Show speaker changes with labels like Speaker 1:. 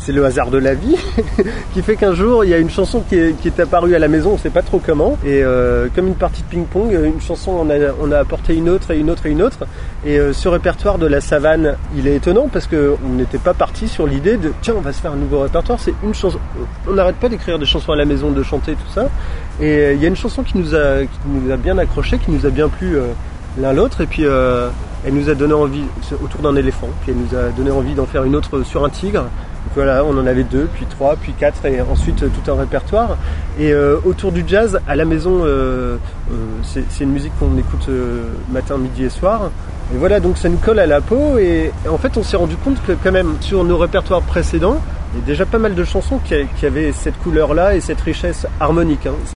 Speaker 1: c'est le hasard de la vie qui fait qu'un jour il y a une chanson qui est apparue à la maison, on sait pas trop comment, et comme une partie de ping-pong, une chanson on a apporté une autre et une autre et une autre, et ce répertoire de la savane, il est étonnant parce que on n'était pas parti sur l'idée de tiens on va se faire un nouveau répertoire, c'est une chanson, on n'arrête pas d'écrire des chansons à la maison, de chanter tout ça, et il y a une chanson qui nous a bien accroché, qui nous a bien plu l'un l'autre, et puis elle nous a donné envie autour d'un éléphant, puis elle nous a donné envie d'en faire une autre sur un tigre. Donc voilà, on en avait 2, puis 3, puis 4, et ensuite tout un répertoire. Et autour du jazz, à la maison, c'est une musique qu'on écoute matin, midi et soir. Et voilà, donc ça nous colle à la peau, et en fait on s'est rendu compte que quand même sur nos répertoires précédents, il y a déjà pas mal de chansons qui avaient cette couleur-là et cette richesse harmonique, hein.